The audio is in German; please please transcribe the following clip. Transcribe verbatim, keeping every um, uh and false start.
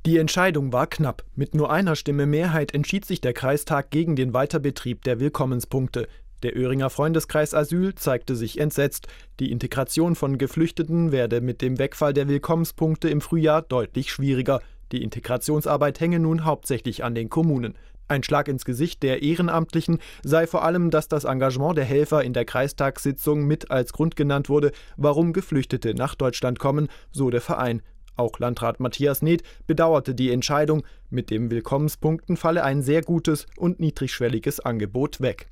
Die Entscheidung war knapp. Mit nur einer Stimme Mehrheit entschied sich der Kreistag gegen den Weiterbetrieb der Willkommenspunkte. Der Öhringer Freundeskreis Asyl zeigte sich entsetzt. Die Integration von Geflüchteten werde mit dem Wegfall der Willkommenspunkte im Frühjahr deutlich schwieriger. Die Integrationsarbeit hänge nun hauptsächlich an den Kommunen. Ein Schlag ins Gesicht der Ehrenamtlichen sei vor allem, dass das Engagement der Helfer in der Kreistagssitzung mit als Grund genannt wurde, warum Geflüchtete nach Deutschland kommen, so der Verein. Auch Landrat Matthias Neth bedauerte die Entscheidung. Mit den Willkommenspunkten falle ein sehr gutes und niedrigschwelliges Angebot weg.